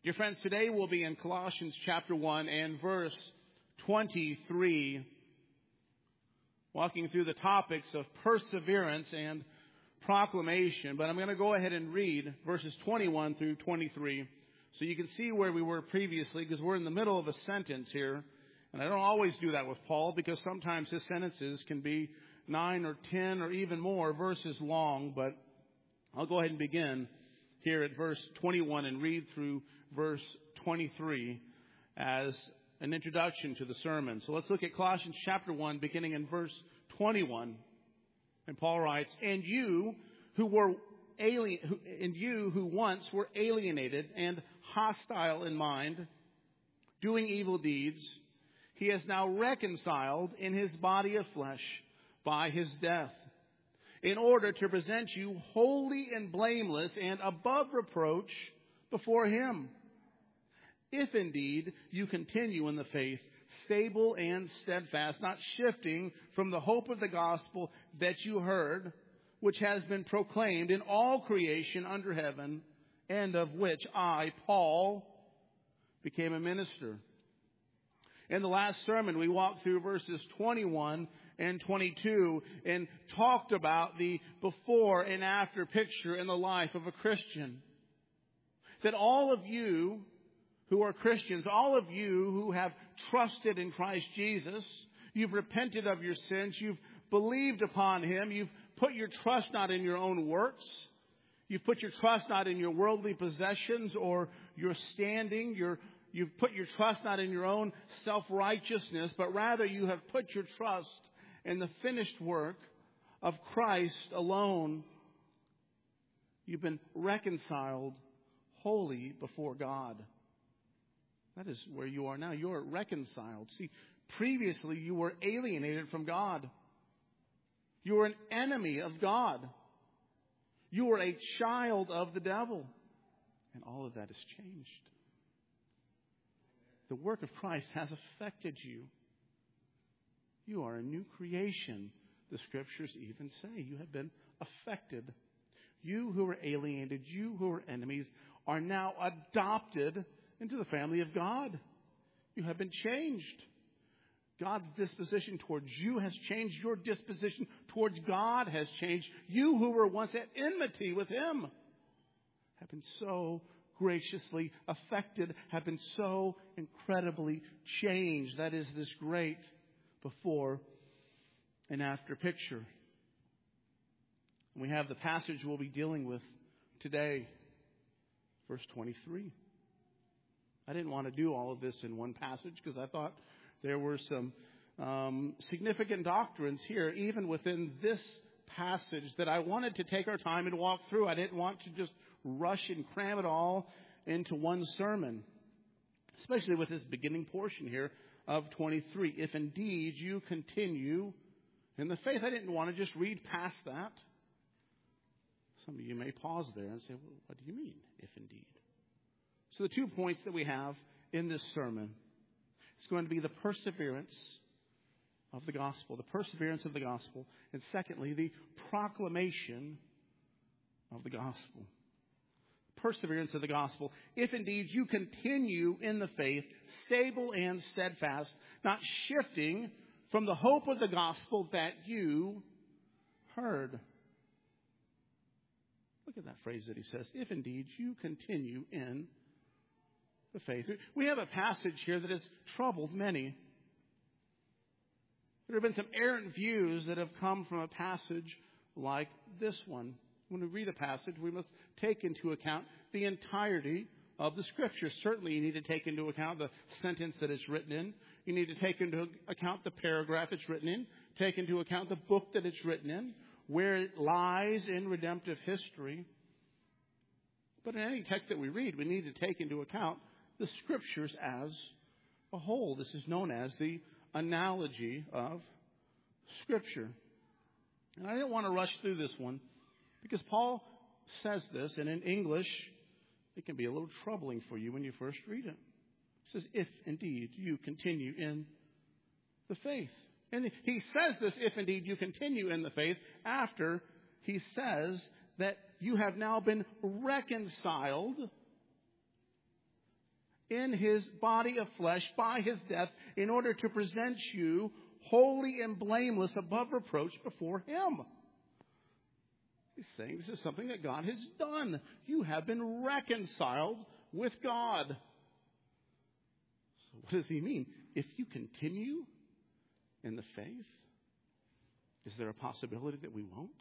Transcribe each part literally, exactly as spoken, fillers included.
Dear friends, today we'll be in Colossians chapter one and verse twenty-three, walking through the topics of perseverance and proclamation. But I'm going to go ahead and read verses twenty-one through twenty-three so you can see where we were previously, because we're in the middle of a sentence here. And I don't always do that with Paul, because sometimes his sentences can be nine or ten or even more verses long. But I'll go ahead and begin here at verse twenty-one and read through verse twenty-three as an introduction to the sermon. So let's look at Colossians chapter one, beginning in verse twenty-one. And Paul writes, "And you who were alien, and you who once were alienated and hostile in mind, doing evil deeds, he has now reconciled in his body of flesh by his death, in order to present you holy and blameless and above reproach before him. If indeed you continue in the faith, stable and steadfast, not shifting from the hope of the gospel that you heard, which has been proclaimed in all creation under heaven, and of which I, Paul, became a minister." In the last sermon, we walked through verses twenty-one and twenty-two and talked about the before and after picture in the life of a Christian. That all of you who are Christians, all of you who have trusted in Christ Jesus, you've repented of your sins, you've believed upon him, you've put your trust not in your own works, you've put your trust not in your worldly possessions or your standing, your You've put your trust not in your own self-righteousness, but rather you have put your trust in the finished work of Christ alone. You've been reconciled wholly before God. That is where you are now. You're reconciled. See, previously you were alienated from God. You were an enemy of God. You were a child of the devil. And all of that has changed. The work of Christ has affected you. You are a new creation, the Scriptures even say. You have been affected. You who were alienated, you who were enemies, are now adopted into the family of God. You have been changed. God's disposition towards you has changed. Your disposition towards God has changed. You who were once at enmity with him have been so graciously affected, have been so incredibly changed. That is this great before and after picture. We have the passage we'll be dealing with today, verse twenty-three. I didn't want to do all of this in one passage because I thought there were some um, significant doctrines here, even within this passage, that I wanted to take our time and walk through. I didn't want to just rush and cram it all into one sermon, especially with this beginning portion here of twenty-three. If indeed you continue in the faith. I didn't want to just read past that. Some of you may pause there and say, well, what do you mean, if indeed? So the two points that we have in this sermon is going to be the perseverance of the gospel, the perseverance of the gospel, and secondly, the proclamation of the gospel. Perseverance of the gospel. If indeed you continue in the faith, stable and steadfast, not shifting from the hope of the gospel that you heard. Look at that phrase that he says, if indeed you continue in the faith. We have a passage here that has troubled many. There have been some errant views that have come from a passage like this one. When we read a passage, we must take into account the entirety of the Scripture. Certainly, you need to take into account the sentence that it's written in. You need to take into account the paragraph it's written in. Take into account the book that it's written in, where it lies in redemptive history. But in any text that we read, we need to take into account the Scriptures as a whole. This is known as the analogy of Scripture. And I didn't want to rush through this one, because Paul says this, and in English, it can be a little troubling for you when you first read it. He says, if indeed you continue in the faith. And he says this, if indeed you continue in the faith, after he says that you have now been reconciled in his body of flesh by his death in order to present you holy and blameless above reproach before him. He's saying this is something that God has done. You have been reconciled with God. So what does he mean? If you continue in the faith, is there a possibility that we won't?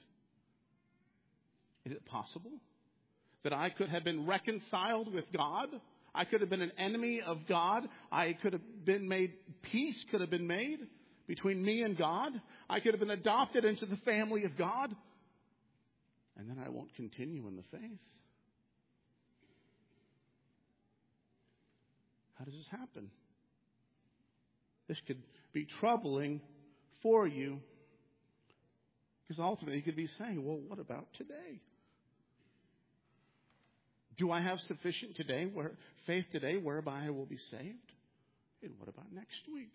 Is it possible that I could have been reconciled with God? I could have been an enemy of God. I could have been made, peace could have been made between me and God. I could have been adopted into the family of God. And then I won't continue in the faith. How does this happen? This could be troubling for you. Because ultimately you could be saying, well, what about today? Do I have sufficient today, where, faith today whereby I will be saved? And what about next week?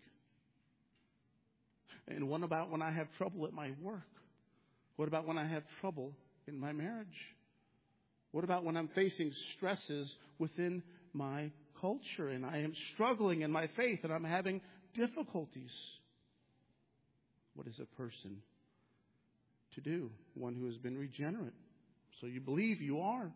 And what about when I have trouble at my work? What about when I have trouble in my marriage? What about when I'm facing stresses within my culture and I am struggling in my faith and I'm having difficulties? What is a person to do? One who has been regenerate. So you believe you are.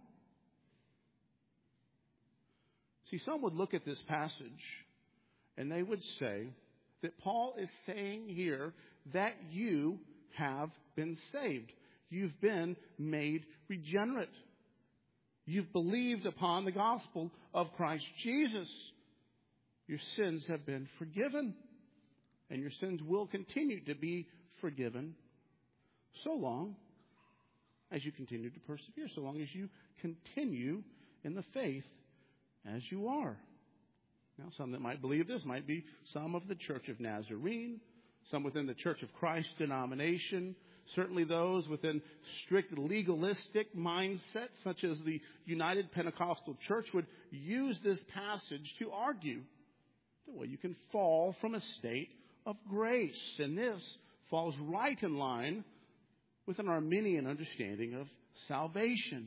See, some would look at this passage and they would say that Paul is saying here that you have been saved. You've been made regenerate. You've believed upon the gospel of Christ Jesus. Your sins have been forgiven. And your sins will continue to be forgiven so long as you continue to persevere, so long as you continue in the faith as you are. Now, some that might believe this might be some of the Church of Nazarene, some within the Church of Christ denomination, certainly those within strict legalistic mindsets, such as the United Pentecostal Church, would use this passage to argue that, well, you can fall from a state of grace. And this falls right in line with an Arminian understanding of salvation.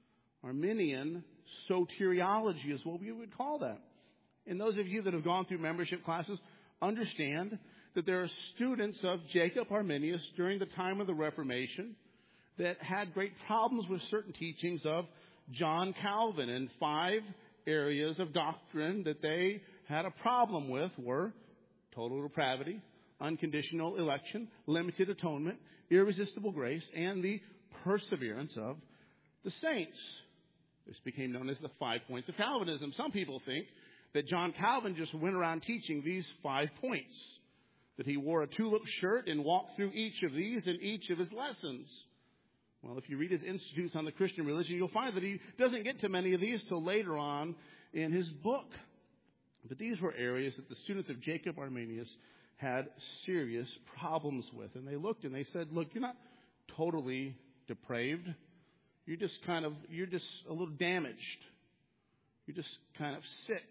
Arminian soteriology is what we would call that. And those of you that have gone through membership classes understand that there are students of Jacob Arminius during the time of the Reformation that had great problems with certain teachings of John Calvin. And five areas of doctrine that they had a problem with were total depravity, unconditional election, limited atonement, irresistible grace, and the perseverance of the saints. This became known as the five points of Calvinism. Some people think that John Calvin just went around teaching these five points, that he wore a tulip shirt and walked through each of these in each of his lessons. Well, if you read his Institutes on the Christian Religion, you'll find that he doesn't get to many of these till later on in his book. But these were areas that the students of Jacob Arminius had serious problems with. And they looked and they said, look, you're not totally depraved. You're just kind of, you're just a little damaged. You're just kind of sick.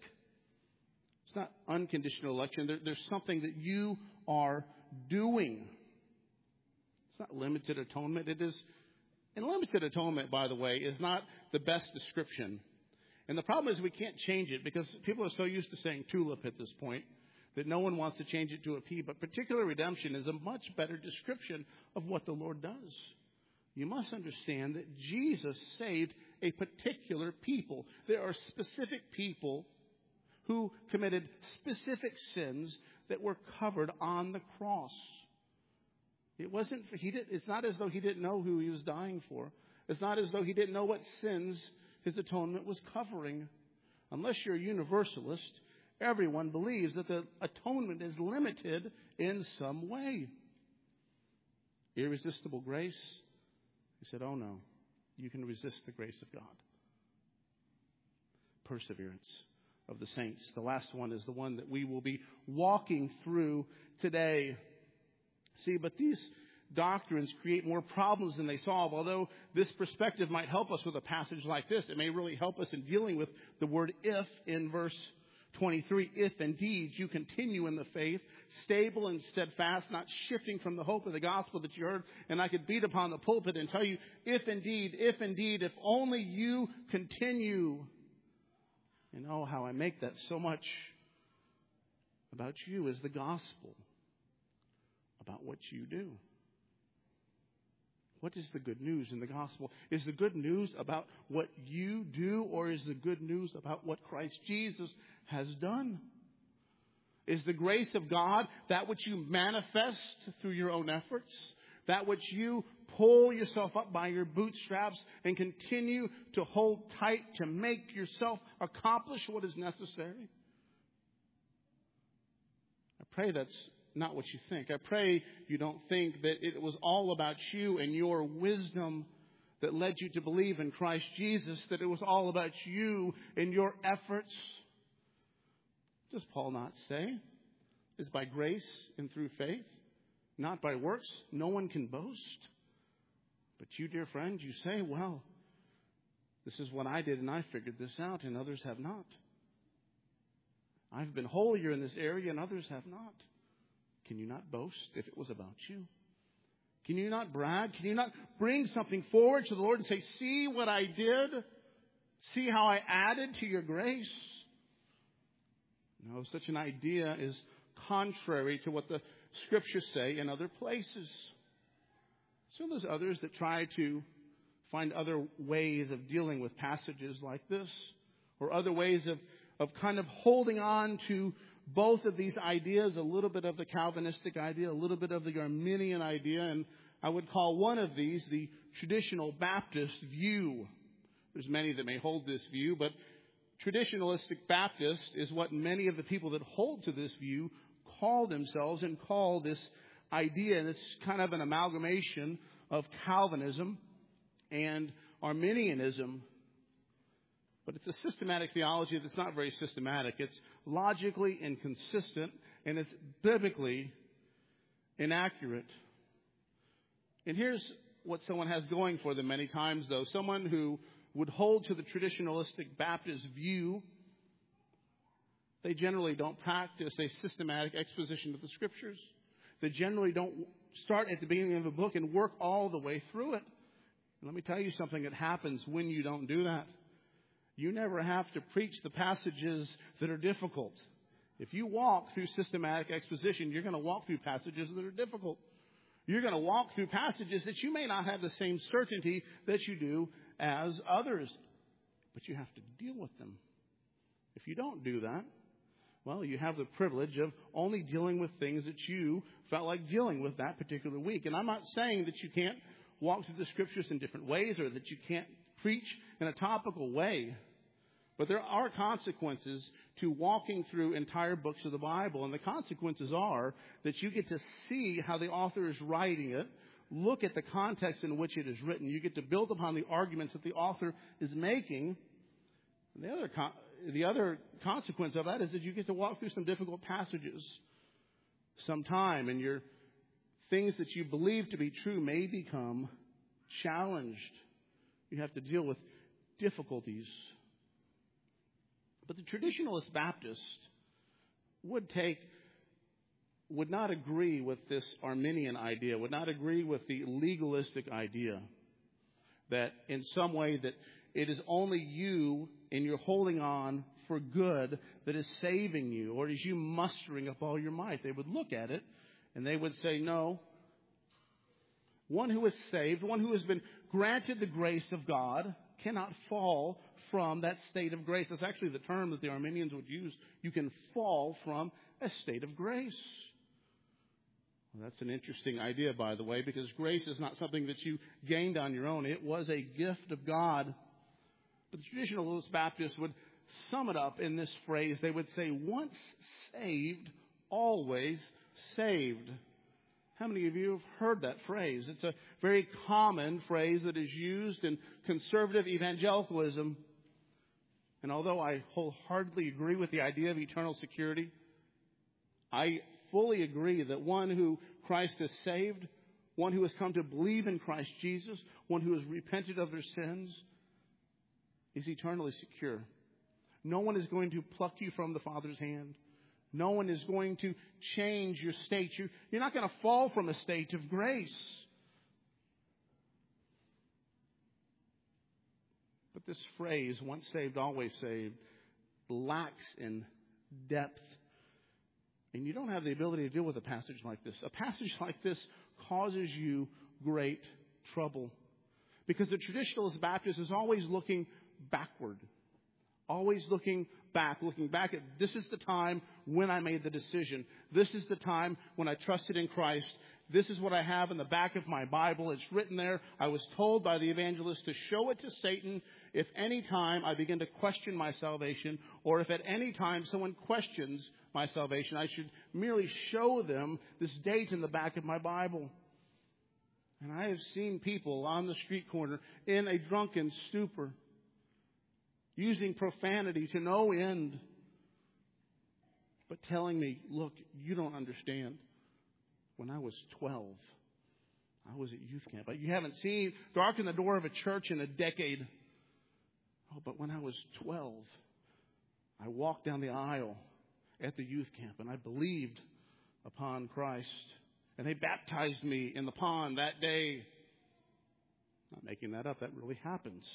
It's not unconditional election. There, there's something that you are doing. It's not limited atonement. It is, and limited atonement, by the way, is not the best description. And the problem is we can't change it because people are so used to saying tulip at this point that no one wants to change it to a P. But particular redemption is a much better description of what the Lord does. You must understand that Jesus saved a particular people. There are specific people who committed specific sins that were covered on the cross. It wasn't, he did, it's not as though he didn't know who he was dying for. It's not as though he didn't know what sins his atonement was covering. Unless you're a universalist, everyone believes that the atonement is limited in some way. Irresistible grace. He said, oh no, you can resist the grace of God. Perseverance of the saints. The last one is the one that we will be walking through today. See, but these doctrines create more problems than they solve. Although this perspective might help us with a passage like this, it may really help us in dealing with the word if in verse twenty-three. If indeed you continue in the faith, stable and steadfast, not shifting from the hope of the gospel that you heard. And I could beat upon the pulpit and tell you, if indeed, if indeed, if only you continue. And know how I make that so much about you is the gospel, about what you do. What is the good news in the gospel? Is the good news about what you do, or is the good news about what Christ Jesus has done? Is the grace of God that which you manifest through your own efforts? That which you pull yourself up by your bootstraps and continue to hold tight to make yourself accomplish what is necessary? I pray that's not what you think. I pray you don't think that it was all about you and your wisdom that led you to believe in Christ Jesus, that it was all about you and your efforts. Does Paul not say? It's by grace and through faith, not by works. No one can boast. But you, dear friend, you say, well, this is what I did and I figured this out and others have not. I've been holier in this area and others have not. Can you not boast if it was about you? Can you not brag? Can you not bring something forward to the Lord and say, see what I did? See how I added to your grace? No, such an idea is contrary to what the Scriptures say in other places. So there's others that try to find other ways of dealing with passages like this, or other ways of, of kind of holding on to both of these ideas, a little bit of the Calvinistic idea, a little bit of the Arminian idea, and I would call one of these the traditional Baptist view. There's many that may hold this view, but traditionalistic Baptist is what many of the people that hold to this view call themselves and call this idea. And it's kind of an amalgamation of Calvinism and Arminianism. But it's a systematic theology that's not very systematic. It's logically inconsistent, and it's biblically inaccurate. And here's what someone has going for them many times, though. Someone who would hold to the traditionalistic Baptist view, they generally don't practice a systematic exposition of the Scriptures. They generally don't start at the beginning of a book and work all the way through it. And let me tell you something that happens when you don't do that. You never have to preach the passages that are difficult. If you walk through systematic exposition, you're going to walk through passages that are difficult. You're going to walk through passages that you may not have the same certainty that you do as others. But you have to deal with them. If you don't do that, well, you have the privilege of only dealing with things that you felt like dealing with that particular week. And I'm not saying that you can't walk through the Scriptures in different ways, or that you can't preach in a topical way. But there are consequences to walking through entire books of the Bible. And the consequences are that you get to see how the author is writing it, look at the context in which it is written. You get to build upon the arguments that the author is making. And the other con- the other consequence of that is that you get to walk through some difficult passages sometime, and your things that you believe to be true may become challenged. You have to deal with difficulties. But the traditionalist Baptist would take, would not agree with this Arminian idea, would not agree with the legalistic idea that in some way that it is only you and you're holding on for good that is saving you, or is you mustering up all your might. They would look at it and they would say, no. One who is saved, one who has been granted the grace of God, cannot fall from that state of grace. That's actually the term that the Arminians would use. You can fall from a state of grace. Well, that's an interesting idea, by the way, because grace is not something that you gained on your own. It was a gift of God. But the traditionalist Baptists would sum it up in this phrase. They would say, once saved, always saved. How many of you have heard that phrase? It's a very common phrase that is used in conservative evangelicalism. And although I wholeheartedly agree with the idea of eternal security, I fully agree that one who Christ has saved, one who has come to believe in Christ Jesus, one who has repented of their sins, is eternally secure. No one is going to pluck you from the Father's hand. No one is going to change your state. You're, you're not going to fall from a state of grace. But this phrase, once saved, always saved, lacks in depth. And you don't have the ability to deal with a passage like this. A passage like this causes you great trouble. Because the traditionalist Baptist is always looking backward. Always looking back, looking back at this is the time when I made the decision. This is the time when I trusted in Christ. This is what I have in the back of my Bible. It's written there. I was told by the evangelist to show it to Satan if any time I begin to question my salvation, or if at any time someone questions my salvation, I should merely show them this date in the back of my Bible. And I have seen people on the street corner in a drunken stupor, using profanity to no end, but telling me, look, you don't understand. When I was twelve, I was at youth camp. You haven't seen, darkened the door of a church in a decade. Oh, but when I was twelve, I walked down the aisle at the youth camp and I believed upon Christ. And they baptized me in the pond that day. I'm not making that up. That really happens.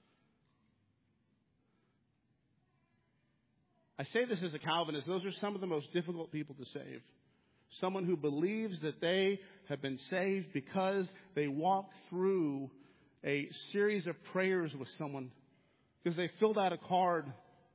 I say this as a Calvinist. Those are some of the most difficult people to save. Someone who believes that they have been saved because they walk through a series of prayers with someone, because they filled out a card.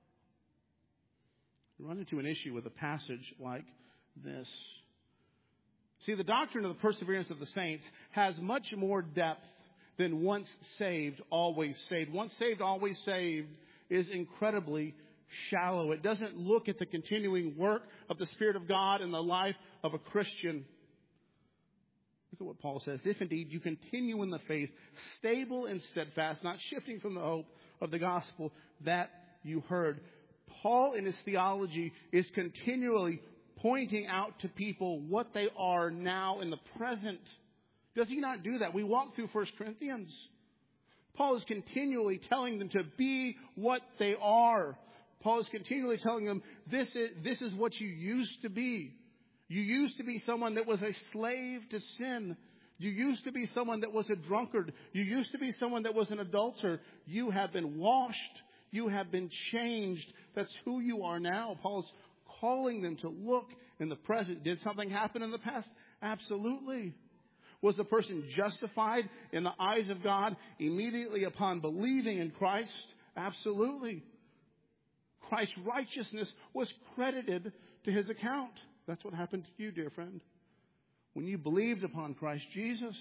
You run into an issue with a passage like this. See, the doctrine of the perseverance of the saints has much more depth than once saved, always saved. Once saved, always saved is incredibly shallow. It doesn't look at the continuing work of the Spirit of God in the life of a Christian. Look at what Paul says. If indeed you continue in the faith, stable and steadfast, not shifting from the hope of the gospel that you heard. Paul in his theology is continually pointing out to people what they are now in the present. Does he not do that? We walk through First Corinthians. Paul is continually telling them to be what they are. Paul is continually telling them, this is, this is what you used to be. You used to be someone that was a slave to sin. You used to be someone that was a drunkard. You used to be someone that was an adulterer. You have been washed. You have been changed. That's who you are now. Paul's calling them to look in the present. Did something happen in the past? Absolutely. Was the person justified in the eyes of God immediately upon believing in Christ? Absolutely. Christ's righteousness was credited to his account. That's what happened to you, dear friend. When you believed upon Christ Jesus,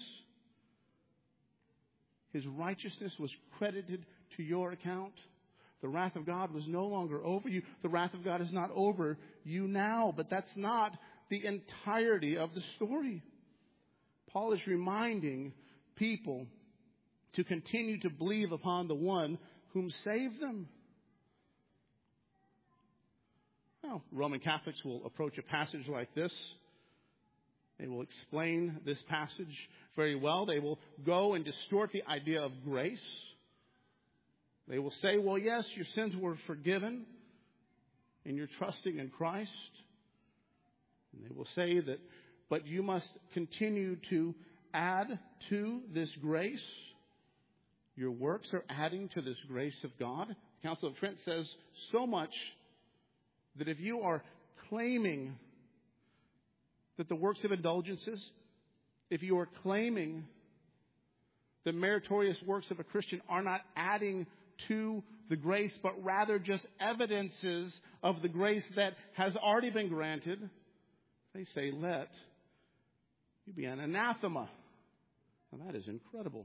his righteousness was credited to your account. The wrath of God was no longer over you. The wrath of God is not over you now. But that's not the entirety of the story. Paul is reminding people to continue to believe upon the one whom saved them. Well, Roman Catholics will approach a passage like this. They will explain this passage very well. They will go and distort the idea of grace. They will say, well, yes, your sins were forgiven and you're trusting in Christ. And they will say that, but you must continue to add to this grace. Your works are adding to this grace of God. The Council of Trent says so much that if you are claiming that the works of indulgences, if you are claiming the meritorious works of a Christian are not adding to the grace, but rather just evidences of the grace that has already been granted, they say, let you be an anathema. Now that is incredible.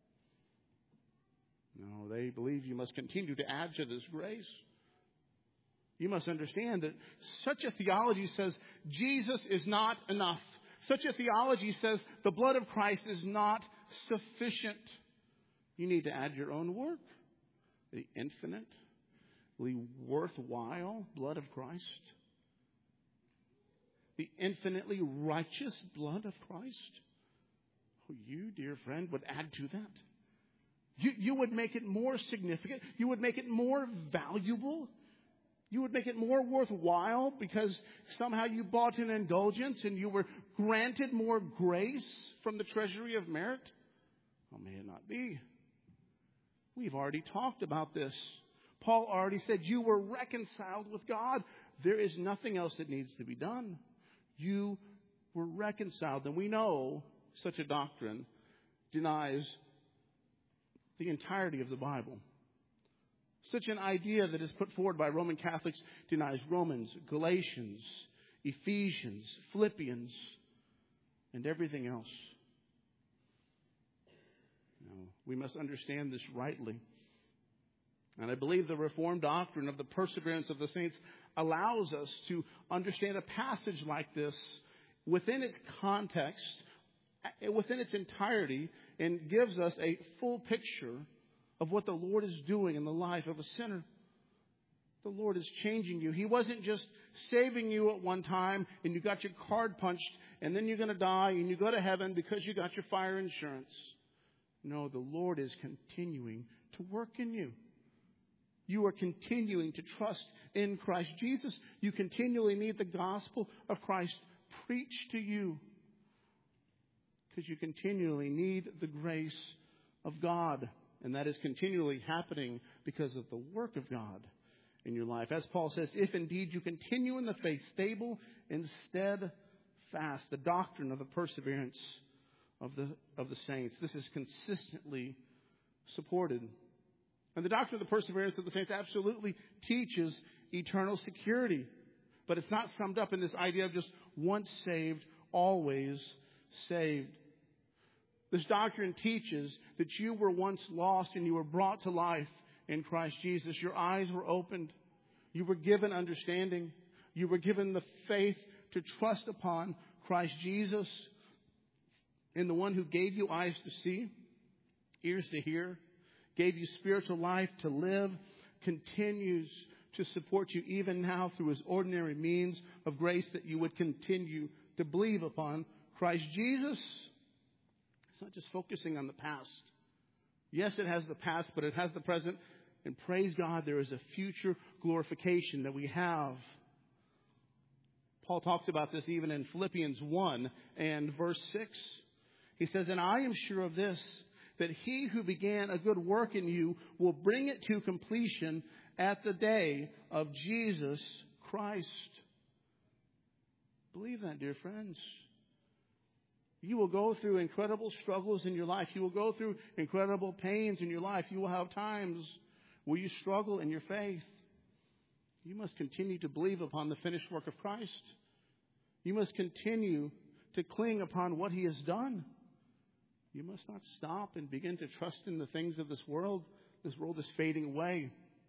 No, they believe you must continue to add to this grace. You must understand that such a theology says Jesus is not enough. Such a theology says the blood of Christ is not sufficient. You need to add your own work. The infinitely worthwhile blood of Christ. The infinitely righteous blood of Christ. Oh, you, dear friend, would add to that. You, you would make it more significant. You would make it more valuable. You would make it more worthwhile because somehow you bought an indulgence and you were granted more grace from the treasury of merit. Oh, may it not be. We've already talked about this. Paul already said you were reconciled with God. There is nothing else that needs to be done. You were reconciled. And we know such a doctrine denies the entirety of the Bible. Such an idea that is put forward by Roman Catholics denies Romans, Galatians, Ephesians, Philippians, and everything else. Now, we must understand this rightly. And I believe the Reformed doctrine of the perseverance of the saints allows us to understand a passage like this within its context, within its entirety, and gives us a full picture of what the Lord is doing in the life of a sinner. The Lord is changing you. He wasn't just saving you at one time and you got your card punched and then you're going to die and you go to heaven because you got your fire insurance. No, the Lord is continuing to work in you. You are continuing to trust in Christ Jesus. You continually need the gospel of Christ preached to you because you continually need the grace of God. And that is continually happening because of the work of God in your life. As Paul says, if indeed you continue in the faith, stable and steadfast, the doctrine of the perseverance of the, of the saints. This is consistently supported. And the doctrine of the perseverance of the saints absolutely teaches eternal security. But it's not summed up in this idea of just once saved, always saved. This doctrine teaches that you were once lost and you were brought to life in Christ Jesus. Your eyes were opened. You were given understanding. You were given the faith to trust upon Christ Jesus, in the one who gave you eyes to see, ears to hear, gave you spiritual life to live, continues to support you even now through his ordinary means of grace, that you would continue to believe upon Christ Jesus. It's not just focusing on the past. Yes, it has the past, but it has the present. And praise God, there is a future glorification that we have. Paul talks about this even in Philippians one and verse six. He says, and I am sure of this, that he who began a good work in you will bring it to completion at the day of Jesus Christ. Believe that, dear friends. You will go through incredible struggles in your life. You will go through incredible pains in your life. You will have times where you struggle in your faith. You must continue to believe upon the finished work of Christ. You must continue to cling upon what he has done. You must not stop and begin to trust in the things of this world. This world is fading away.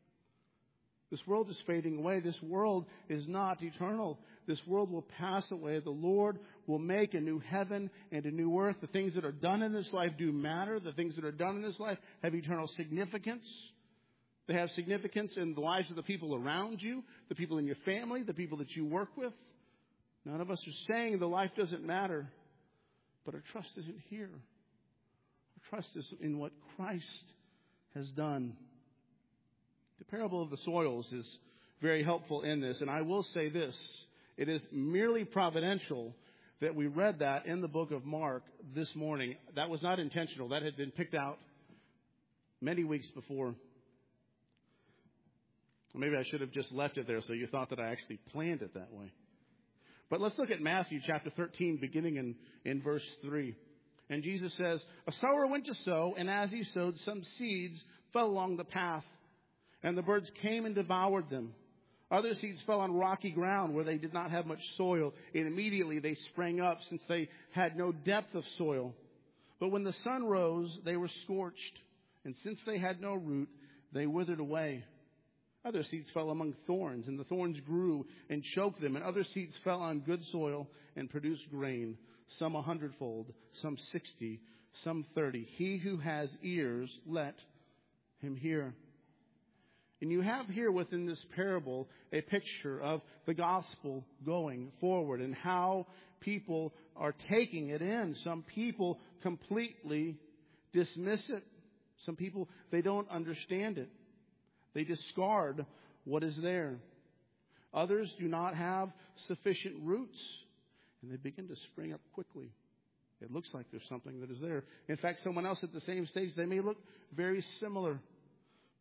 This world is fading away. This world is not eternal. This world will pass away. The Lord will make a new heaven and a new earth. The things that are done in this life do matter. The things that are done in this life have eternal significance. They have significance in the lives of the people around you, the people in your family, the people that you work with. None of us are saying the life doesn't matter, but our trust isn't here. Our trust is in what Christ has done. The parable of the soils is very helpful in this, and I will say this. It is merely providential that we read that in the book of Mark this morning. That was not intentional. That had been picked out many weeks before. Maybe I should have just left it there so you thought that I actually planned it that way. But let's look at Matthew chapter thirteen, beginning in, in verse three. And Jesus says, a sower went to sow, and as he sowed, some seeds fell along the path, and the birds came and devoured them. Other seeds fell on rocky ground where they did not have much soil, and immediately they sprang up, since they had no depth of soil. But when the sun rose, they were scorched, and since they had no root, they withered away. Other seeds fell among thorns, and the thorns grew and choked them. And other seeds fell on good soil and produced grain, some a hundredfold, some sixty, some thirty. He who has ears, let him hear. And you have here within this parable a picture of the gospel going forward and how people are taking it in. Some people completely dismiss it. Some people, they don't understand it. They discard what is there. Others do not have sufficient roots, and they begin to spring up quickly. It looks like there's something that is there. In fact, someone else at the same stage, they may look very similar,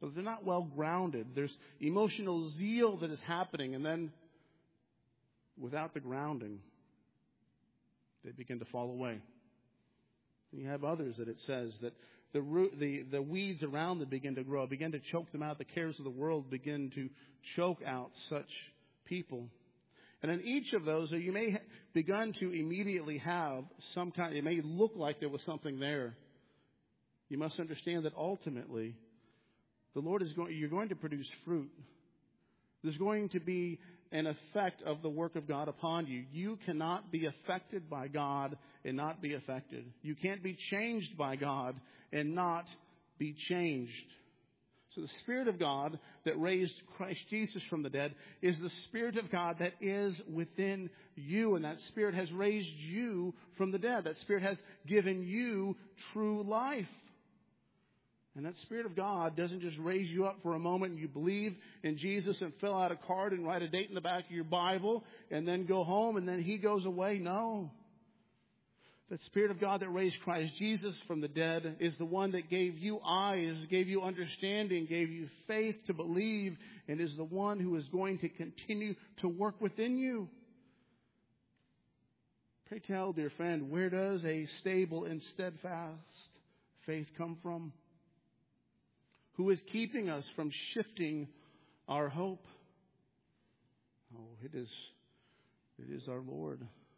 but they're not well grounded. There's emotional zeal that is happening, and then without the grounding, they begin to fall away. And you have others that it says that the root, the, the weeds around them begin to grow, begin to choke them out. The cares of the world begin to choke out such people. And in each of those, you may have begun to immediately have some kind, it may look like there was something there. You must understand that ultimately, the Lord is going, you're going to produce fruit. There's going to be an effect of the work of God upon you. You cannot be affected by God and not be affected. You can't be changed by God and not be changed. So the Spirit of God that raised Christ Jesus from the dead is the Spirit of God that is within you. And that Spirit has raised you from the dead. That Spirit has given you true life. And that Spirit of God doesn't just raise you up for a moment and you believe in Jesus and fill out a card and write a date in the back of your Bible and then go home and then He goes away. No. The Spirit of God that raised Christ Jesus from the dead is the one that gave you eyes, gave you understanding, gave you faith to believe, and is the one who is going to continue to work within you. Pray tell, dear friend, where does a stable and steadfast faith come from? Who is keeping us from shifting our hope? Oh, it is, it is our Lord.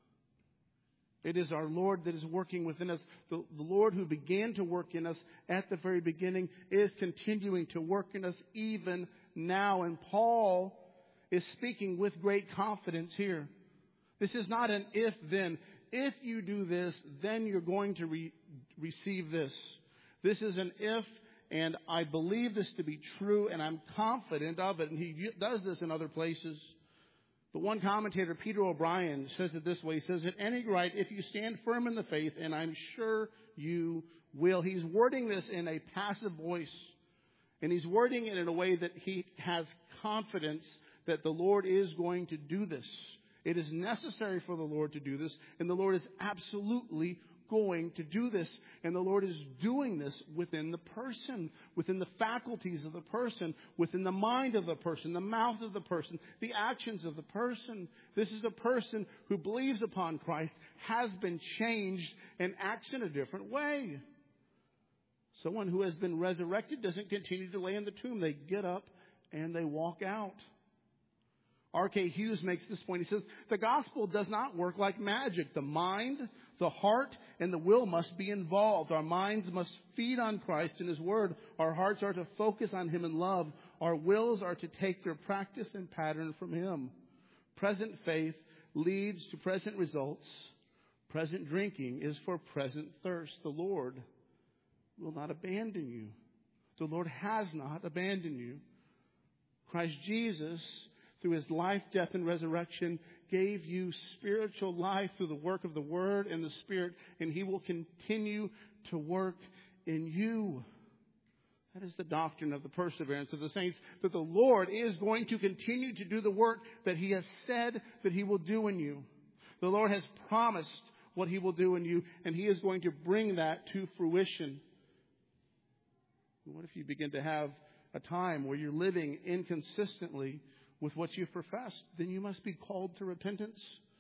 It is our Lord that is working within us. The, the Lord who began to work in us at the very beginning is continuing to work in us even now. And Paul is speaking with great confidence here. This is not an if-then. If you do this, then you're going to re- receive this. This is an if, and I believe this to be true, and I'm confident of it. And he does this in other places. But one commentator, Peter O'Brien, says it this way. He says, at any rate, if you stand firm in the faith, and I'm sure you will. He's wording this in a passive voice. And he's wording it in a way that he has confidence that the Lord is going to do this. It is necessary for the Lord to do this. And the Lord is absolutely going to do this. And the Lord is doing this within the person, within the faculties of the person, within the mind of the person, the mouth of the person, the actions of the person. This is a person who believes upon Christ, has been changed, and acts in a different way. Someone who has been resurrected doesn't continue to lay in the tomb. They get up and they walk out. R K Hughes makes this point. He says, the gospel does not work like magic. The mind, the heart, and the will must be involved. Our minds must feed on Christ and His Word. Our hearts are to focus on Him in love. Our wills are to take their practice and pattern from Him. Present faith leads to present results. Present drinking is for present thirst. The Lord will not abandon you. The Lord has not abandoned you. Christ Jesus, through His life, death, and resurrection, gave you spiritual life through the work of the Word and the Spirit, and He will continue to work in you. That is the doctrine of the perseverance of the saints, that the Lord is going to continue to do the work that He has said that He will do in you. The Lord has promised what He will do in you, and He is going to bring that to fruition. What if you begin to have a time where you're living inconsistently with what you've professed? Then you must be called to repentance.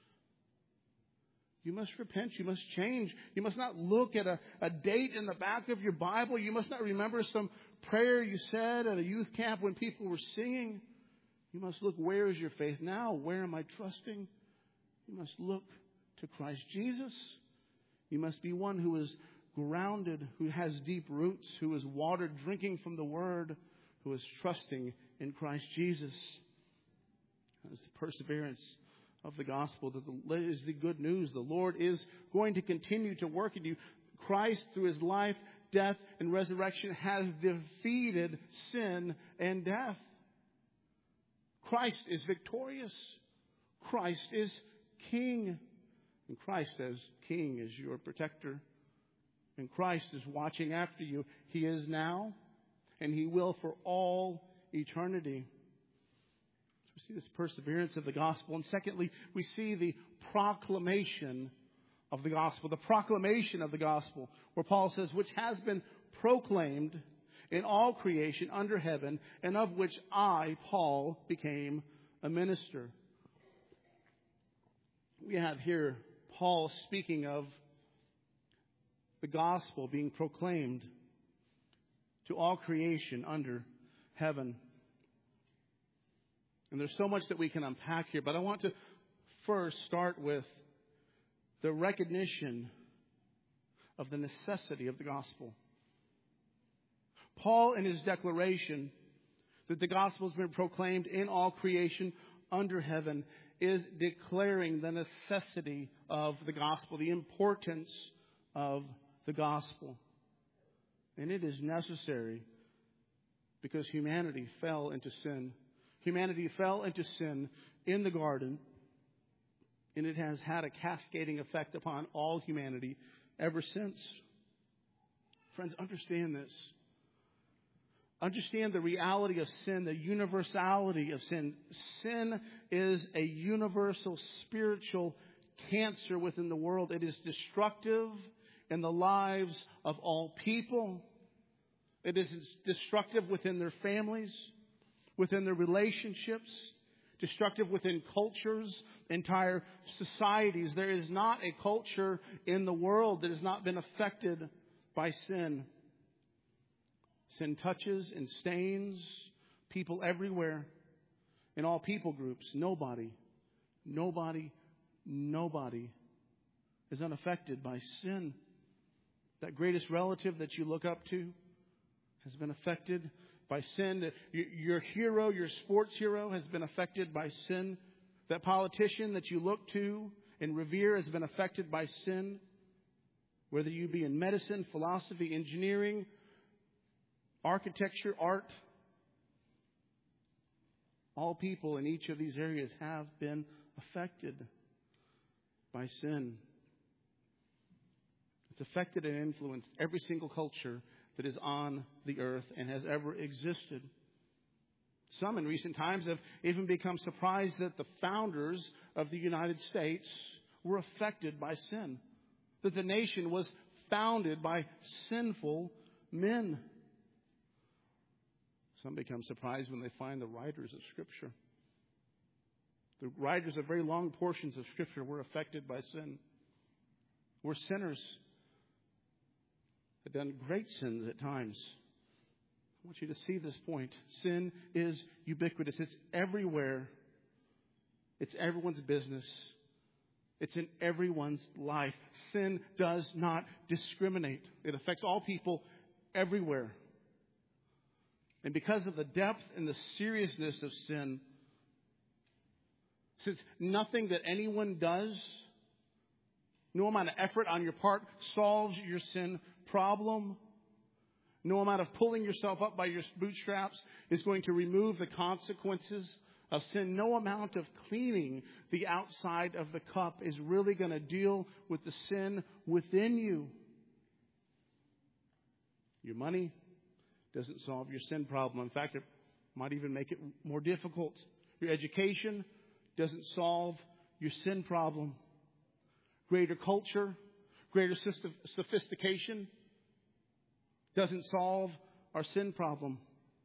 You must repent. You must change. You must not look at a, a date in the back of your Bible. You must not remember some prayer you said at a youth camp when people were singing. You must look, where is your faith now? Where am I trusting? You must look to Christ Jesus. You must be one who is grounded, who has deep roots, who is watered, drinking from the Word, who is trusting in Christ Jesus. That is the perseverance of the gospel. That is the good news. The Lord is going to continue to work in you. Christ, through His life, death, and resurrection, has defeated sin and death. Christ is victorious. Christ is King. And Christ as King is your protector. And Christ is watching after you. He is now, and He will for all eternity. So we see this perseverance of the gospel. And secondly, we see the proclamation of the gospel. The proclamation of the gospel, where Paul says, which has been proclaimed in all creation under heaven, and of which I, Paul, became a minister. We have here Paul speaking of the gospel being proclaimed to all creation under heaven. And there's so much that we can unpack here, but I want to first start with the recognition of the necessity of the gospel. Paul, in his declaration that the gospel has been proclaimed in all creation under heaven, is declaring the necessity of the gospel, the importance of the gospel. And it is necessary because humanity fell into sin. Humanity fell into sin in the garden, and it has had a cascading effect upon all humanity ever since. Friends, understand this. Understand the reality of sin, the universality of sin. Sin is a universal spiritual cancer within the world. It is destructive in the lives of all people. It is destructive within their families, within their relationships, destructive within cultures, entire societies. There is not a culture in the world that has not been affected by sin. Sin touches and stains people everywhere, in all people groups. Nobody, nobody, nobody is unaffected by sin. That greatest relative that you look up to has been affected by sin. Your hero, your sports hero, has been affected by sin. That politician that you look to and revere has been affected by sin. Whether you be in medicine, philosophy, engineering, architecture, art, all people in each of these areas have been affected by sin. It's affected and influenced every single culture that is on the earth and has ever existed. Some in recent times have even become surprised that the founders of the United States were affected by sin. That the nation was founded by sinful men. Some become surprised when they find the writers of Scripture. The writers of very long portions of Scripture were affected by sin. We're sinners. Have done great sins at times. I want you to see this point. Sin is ubiquitous. It's everywhere. It's everyone's business. It's in everyone's life. Sin does not discriminate. It affects all people everywhere. And because of the depth and the seriousness of sin, since nothing that anyone does, no amount of effort on your part solves your sin problem, no amount of pulling yourself up by your bootstraps is going to remove the consequences of sin. No amount of cleaning the outside of the cup is really going to deal with the sin within you. Your money doesn't solve your sin problem. In fact, it might even make it more difficult. Your education doesn't solve your sin problem. Greater culture, greater sophistication doesn't solve our sin problem.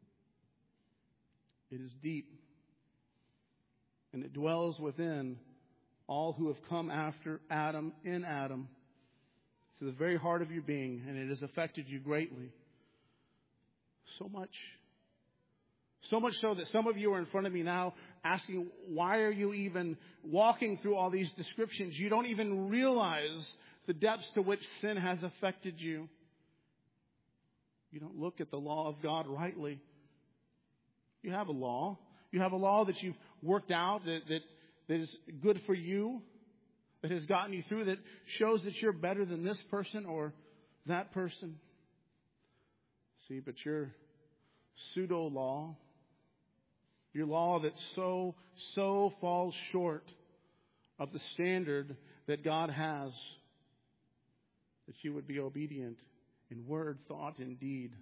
It is deep. And it dwells within all who have come after Adam in Adam. To the very heart of your being. And it has affected you greatly. So much. So much so that some of you are in front of me now asking, why are you even walking through all these descriptions? You don't even realize the depths to which sin has affected you. You don't look at the law of God rightly. You have a law. You have a law that you've worked out that, that, that is good for you, that has gotten you through, that shows that you're better than this person or that person. See, but your pseudo law, your law that so, so falls short of the standard that God has, that you would be obedient in word, thought, and deed,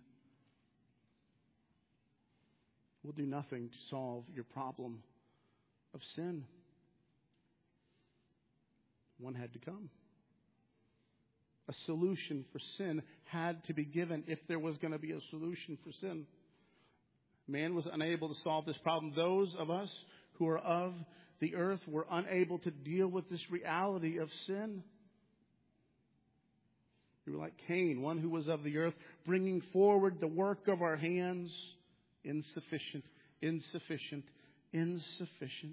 will do nothing to solve your problem of sin. One had to come. A solution for sin had to be given if there was going to be a solution for sin. Man was unable to solve this problem. Those of us who are of the earth were unable to deal with this reality of sin. We were like Cain, one who was of the earth, bringing forward the work of our hands. Insufficient, insufficient, insufficient.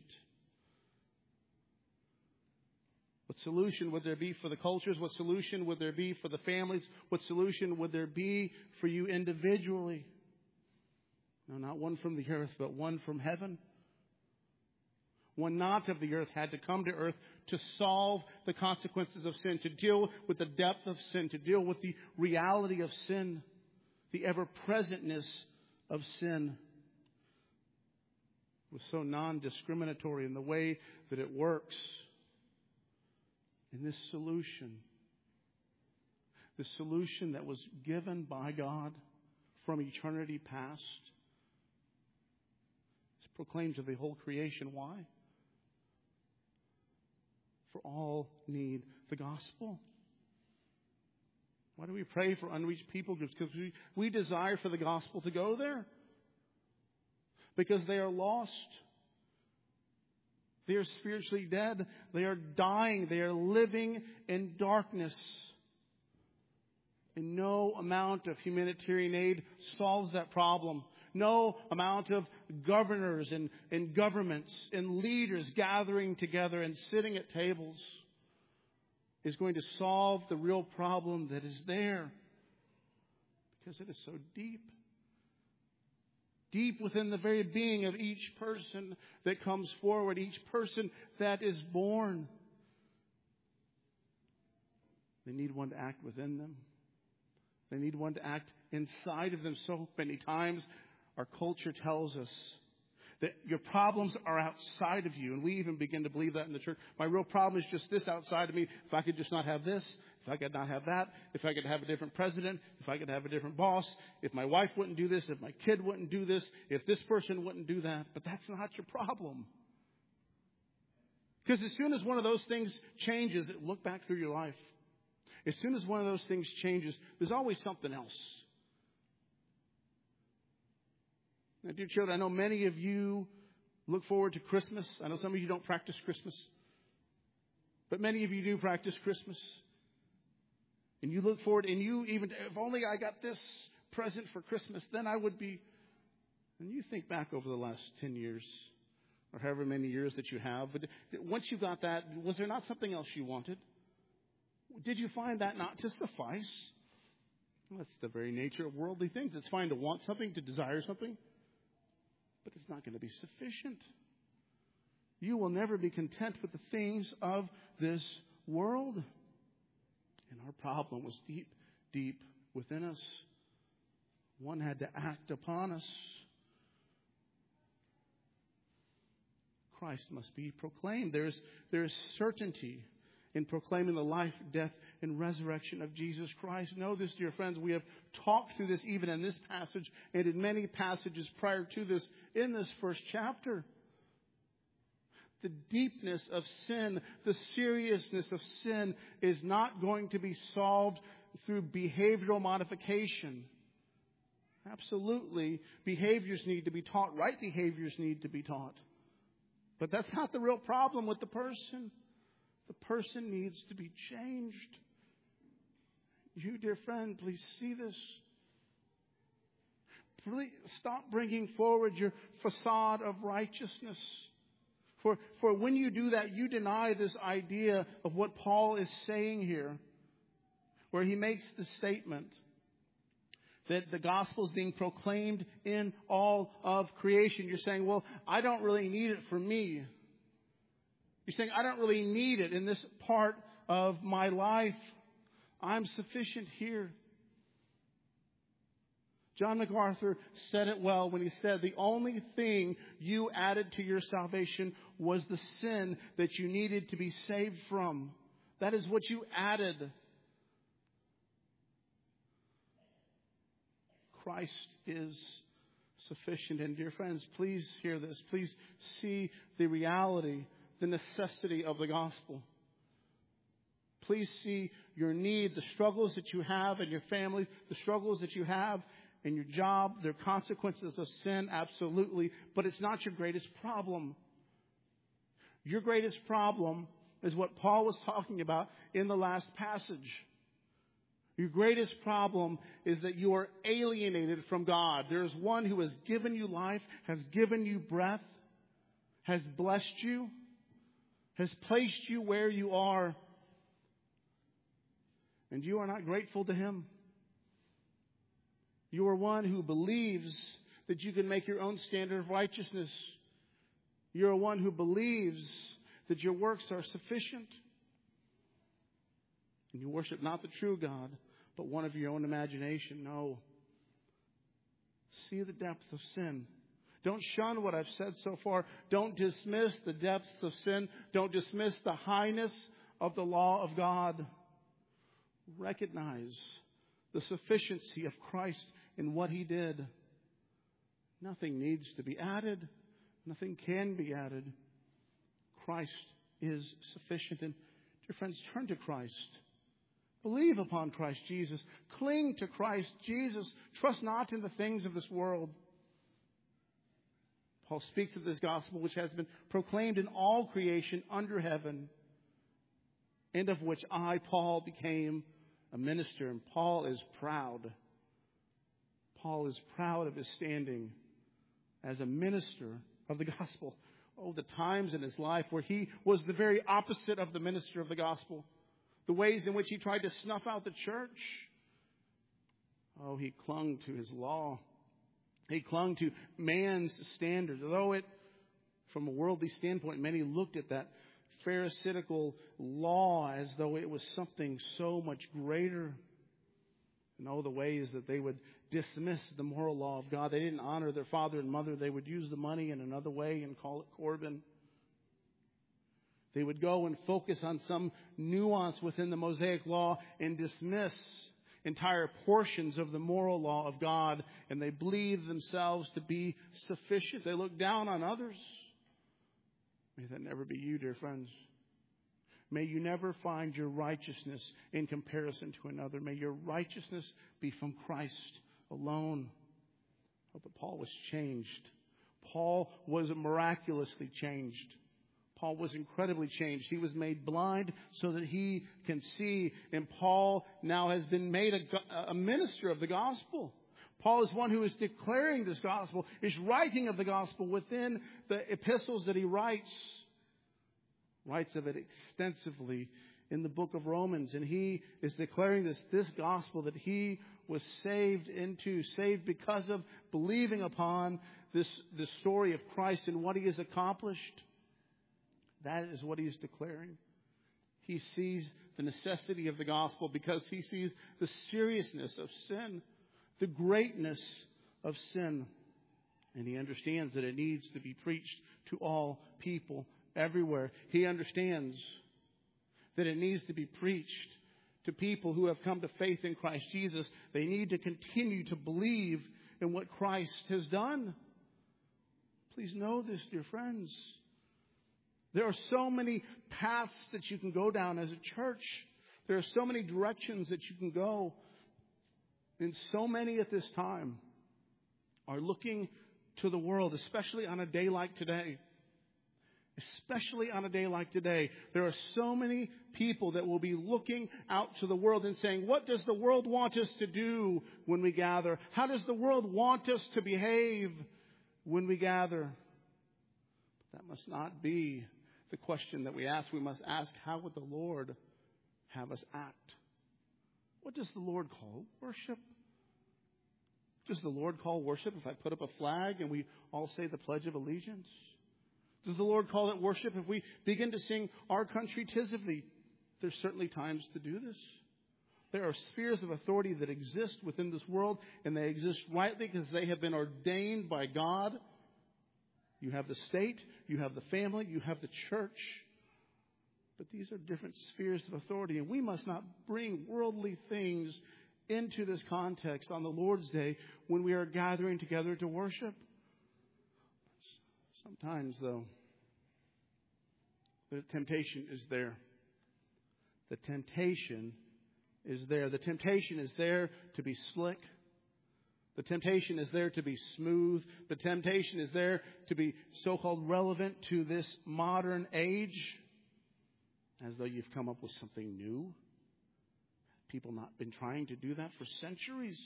What solution would there be for the cultures? What solution would there be for the families? What solution would there be for you individually? No, not one from the earth, but one from heaven. One not of the earth had to come to earth to solve the consequences of sin, to deal with the depth of sin, to deal with the reality of sin, the ever-presentness of sin. It was so non-discriminatory in the way that it works. And this solution, the solution that was given by God from eternity past, is proclaimed to the whole creation. Why? For all need the gospel. Why do we pray for unreached people groups? Because we, we desire for the gospel to go there. Because they are lost. They are spiritually dead. They are dying. They are living in darkness. And no amount of humanitarian aid solves that problem. No amount of governors and, and governments and leaders gathering together and sitting at tables is going to solve the real problem that is there. Because it is so deep. Deep within the very being of each person that comes forward, each person that is born. They need one to act within them. They need one to act inside of them. So many times our culture tells us that your problems are outside of you. And we even begin to believe that in the church. My real problem is just this outside of me. If I could just not have this, if I could not have that, if I could have a different president, if I could have a different boss, if my wife wouldn't do this, if my kid wouldn't do this, if this person wouldn't do that. But that's not your problem. Because as soon as one of those things changes, look back through your life. As soon as one of those things changes, there's always something else. Now, dear children, I know many of you look forward to Christmas. I know some of you don't practice Christmas. But many of you do practice Christmas. And you look forward, and you even, if only I got this present for Christmas, then I would be. And you think back over the last ten years, or however many years that you have. But once you got that, was there not something else you wanted? Did you find that not to suffice? Well, that's the very nature of worldly things. It's fine to want something, to desire something. But it's not going to be sufficient. You will never be content with the things of this world. And our problem was deep, deep within us. One had to act upon us. Christ must be proclaimed. There is, there is certainty in proclaiming the life, death, and resurrection of Jesus Christ. Know this, dear friends, we have talked through this even in this passage and in many passages prior to this in this first chapter. The deepness of sin, the seriousness of sin is not going to be solved through behavioral modification. Absolutely, behaviors need to be taught. Right behaviors need to be taught. But that's not the real problem with the person. The person needs to be changed. You, dear friend, please see this. Please stop bringing forward your facade of righteousness. For, for when you do that, you deny this idea of what Paul is saying here, where he makes the statement that the gospel is being proclaimed in all of creation. You're saying, well, I don't really need it for me. You're saying, I don't really need it in this part of my life. I'm sufficient here. John MacArthur said it well when he said, the only thing you added to your salvation was the sin that you needed to be saved from. That is what you added. Christ is sufficient. And dear friends, please hear this. Please see the reality, the necessity of the gospel. Please see your need, the struggles that you have in your family, the struggles that you have in your job. They're consequences of sin, absolutely. But it's not your greatest problem. Your greatest problem is what Paul was talking about in the last passage. Your greatest problem is that you are alienated from God. There is one who has given you life, has given you breath, has blessed you, has placed you where you are. And you are not grateful to Him. You are one who believes that you can make your own standard of righteousness. You are one who believes that your works are sufficient. And you worship not the true God, but one of your own imagination. No. See the depth of sin. Don't shun what I've said so far. Don't dismiss the depths of sin. Don't dismiss the highness of the law of God. Recognize the sufficiency of Christ in what He did. Nothing needs to be added. Nothing can be added. Christ is sufficient. And dear friends, turn to Christ. Believe upon Christ Jesus. Cling to Christ Jesus. Trust not in the things of this world. Paul speaks of this gospel which has been proclaimed in all creation under heaven, and of which I, Paul, became a minister. And Paul is proud. Paul is proud of his standing as a minister of the gospel. Oh, the times in his life where he was the very opposite of the minister of the gospel. The ways in which he tried to snuff out the church. Oh, he clung to his law. He clung to man's standards. Although it, from a worldly standpoint, many looked at that Pharisaical law as though it was something so much greater. And all the ways that they would dismiss the moral law of God. They didn't honor their father and mother. They would use the money in another way and call it Corban. They would go and focus on some nuance within the Mosaic law and dismiss entire portions of the moral law of God. And they believed themselves to be sufficient. They looked down on others. May that never be you, dear friends. May you never find your righteousness in comparison to another. May your righteousness be from Christ alone. Oh, but Paul was changed. Paul was miraculously changed. Paul was incredibly changed. He was made blind so that he can see. And Paul now has been made a, a minister of the gospel. Paul is one who is declaring this gospel, is writing of the gospel within the epistles that he writes. Writes of it extensively in the book of Romans. And he is declaring this, this gospel that he was saved into, saved because of believing upon this, this story of Christ and what He has accomplished. That is what he is declaring. He sees the necessity of the gospel because he sees the seriousness of sin, the greatness of sin. And he understands that it needs to be preached to all people everywhere. He understands that it needs to be preached to people who have come to faith in Christ Jesus. They need to continue to believe in what Christ has done. Please know this, dear friends. There are so many paths that you can go down as a church. There are so many directions that you can go. And so many at this time are looking to the world, especially on a day like today. Especially on a day like today. There are so many people that will be looking out to the world and saying, what does the world want us to do when we gather? How does the world want us to behave when we gather? But that must not be the question that we ask. We must ask, how would the Lord have us act? What does the Lord call worship? Does the Lord call worship if I put up a flag and we all say the Pledge of Allegiance? Does the Lord call it worship if we begin to sing Our Country 'Tis of Thee? There's certainly times to do this. There are spheres of authority that exist within this world, and they exist rightly because they have been ordained by God. You have the state, you have the family, you have the church. But these are different spheres of authority, and we must not bring worldly things into this context on the Lord's Day when we are gathering together to worship. Sometimes, though, the temptation is there. The temptation is there. The temptation is there to be slick. The temptation is there to be smooth. The temptation is there to be so-called relevant to this modern age, as though you've come up with something new. People not been trying to do that for centuries.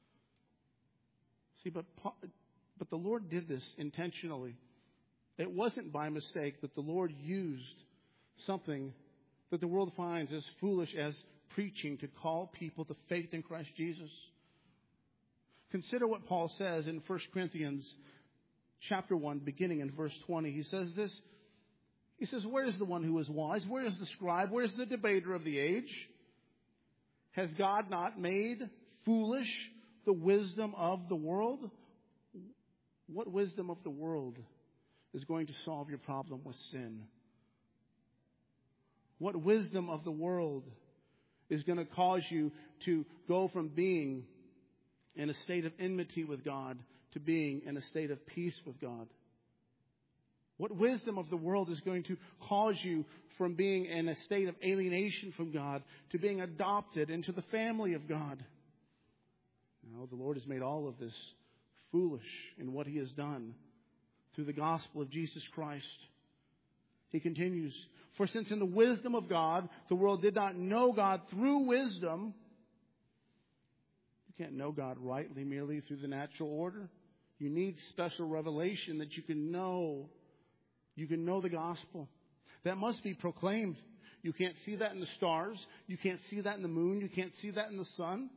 See, but but the Lord did this intentionally. It wasn't by mistake that the Lord used something that the world finds as foolish as preaching to call people to faith in Christ Jesus. Consider what Paul says in First Corinthians chapter one, beginning in verse twenty. He says this. He says, where is the one who is wise? Where is the scribe? Where is the debater of the age? Has God not made foolish the wisdom of the world? What wisdom of the world is going to solve your problem with sin? What wisdom of the world is going to cause you to go from being in a state of enmity with God to being in a state of peace with God? What wisdom of the world is going to cause you from being in a state of alienation from God to being adopted into the family of God? Now, the Lord has made all of this foolish in what He has done through the gospel of Jesus Christ. He continues, for since in the wisdom of God, the world did not know God through wisdom. You can't know God rightly merely through the natural order. You need special revelation that you can know. You can know the gospel. That must be proclaimed. You can't see that in the stars. You can't see that in the moon. You can't see that in the sun.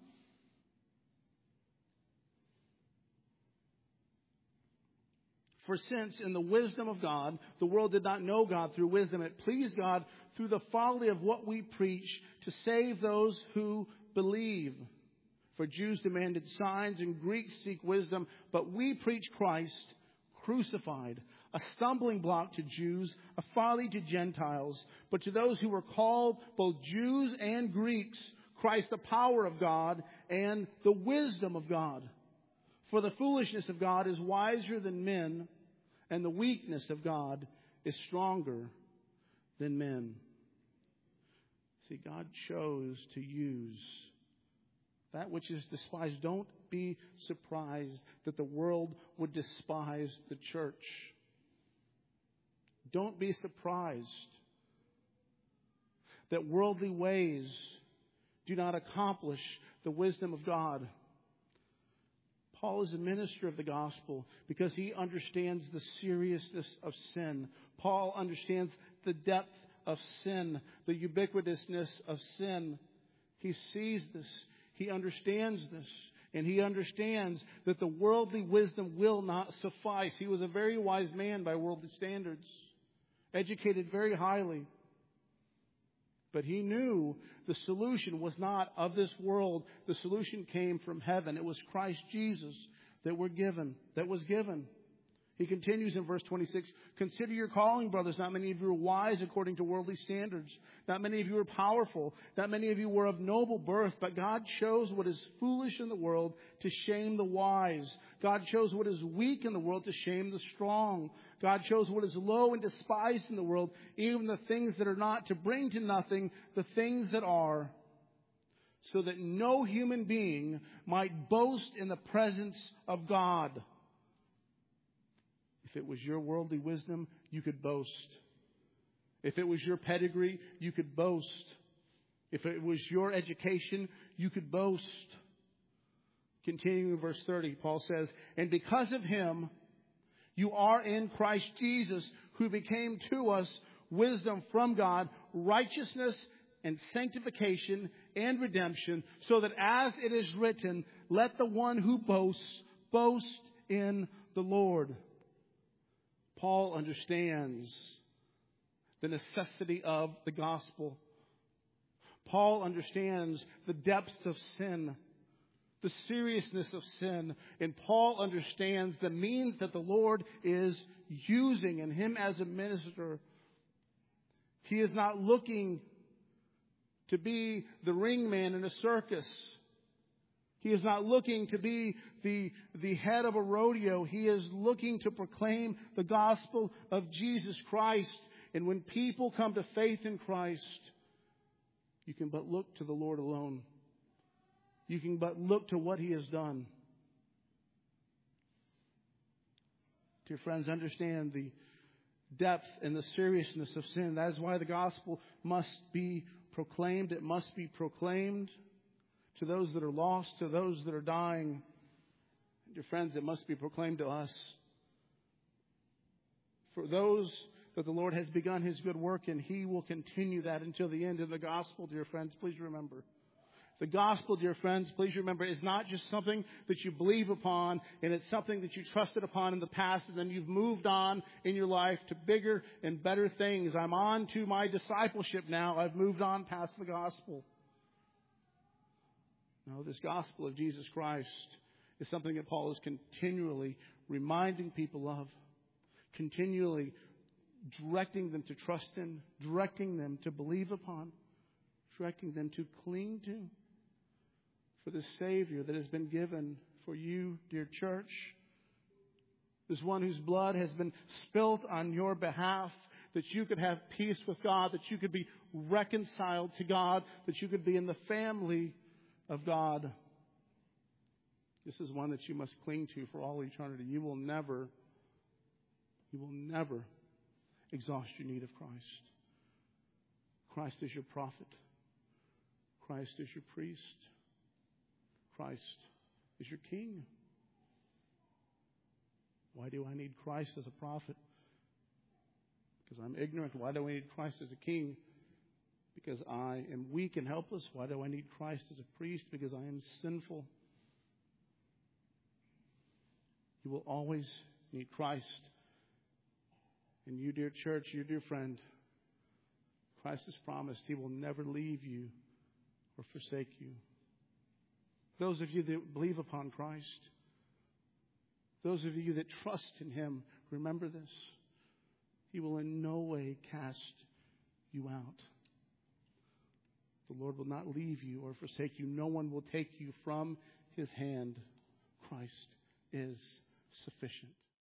For since in the wisdom of God, the world did not know God through wisdom, it pleased God through the folly of what we preach to save those who believe. For Jews demanded signs and Greeks seek wisdom, but we preach Christ crucified, a stumbling block to Jews, a folly to Gentiles. But to those who were called, both Jews and Greeks, Christ the power of God and the wisdom of God. For the foolishness of God is wiser than men, and the weakness of God is stronger than men. See, God chose to use that which is despised. Don't be surprised that the world would despise the church. Don't be surprised that worldly ways do not accomplish the wisdom of God. Paul is a minister of the gospel because he understands the seriousness of sin. Paul understands the depth of sin, the ubiquitousness of sin. He sees this. He understands this. And he understands that the worldly wisdom will not suffice. He was a very wise man by worldly standards, educated very highly. But he knew the solution was not of this world. The solution came from heaven. It was Christ Jesus that were given, that was given. He continues in verse twenty-six, consider your calling, brothers. Not many of you are wise according to worldly standards. Not many of you are powerful. Not many of you were of noble birth. But God chose what is foolish in the world to shame the wise. God chose what is weak in the world to shame the strong. God chose what is low and despised in the world, even the things that are not, to bring to nothing the things that are, so that no human being might boast in the presence of God. If it was your worldly wisdom, you could boast. If it was your pedigree, you could boast. If it was your education, you could boast. Continuing in verse thirty, Paul says, and because of him, you are in Christ Jesus, who became to us wisdom from God, righteousness and sanctification and redemption, so that as it is written, let the one who boasts boast in the Lord. Paul understands the necessity of the gospel. Paul understands the depths of sin, the seriousness of sin. And Paul understands the means that the Lord is using in him as a minister. He is not looking to be the ringman in a circus. He is not looking to be the, the head of a rodeo. He is looking to proclaim the gospel of Jesus Christ. And when people come to faith in Christ, You can but look to the Lord alone. You can but look to what He has done. Dear friends, understand the depth and the seriousness of sin. That is why the gospel must be proclaimed. It must be proclaimed to those that are lost, to those that are dying. Dear friends, it must be proclaimed to us. For those that the Lord has begun His good work in, He will continue that until the end of the gospel, dear friends. Please remember. The gospel, dear friends, please remember, is not just something that you believe upon, and it's something that you trusted upon in the past, and then you've moved on in your life to bigger and better things. I'm on to my discipleship now. I've moved on past the gospel. No, this gospel of Jesus Christ is something that Paul is continually reminding people of, continually directing them to trust in, directing them to believe upon, directing them to cling to. For the Savior that has been given for you, dear church. This one whose blood has been spilt on your behalf, that you could have peace with God, that you could be reconciled to God, that you could be in the family of God. This is one that you must cling to for all eternity. You will never, you will never exhaust your need of Christ. Christ is your prophet. Christ is your priest. Christ is your king. Why do I need Christ as a prophet? Because I'm ignorant. Why do I need Christ as a king? Because I am weak and helpless. Why do I need Christ as a priest? Because I am sinful. You will always need Christ. And you, dear church, you, dear friend, Christ has promised He will never leave you or forsake you. Those of you that believe upon Christ, those of you that trust in Him, remember this. He will in no way cast you out. The Lord will not leave you or forsake you. No one will take you from His hand. Christ is sufficient.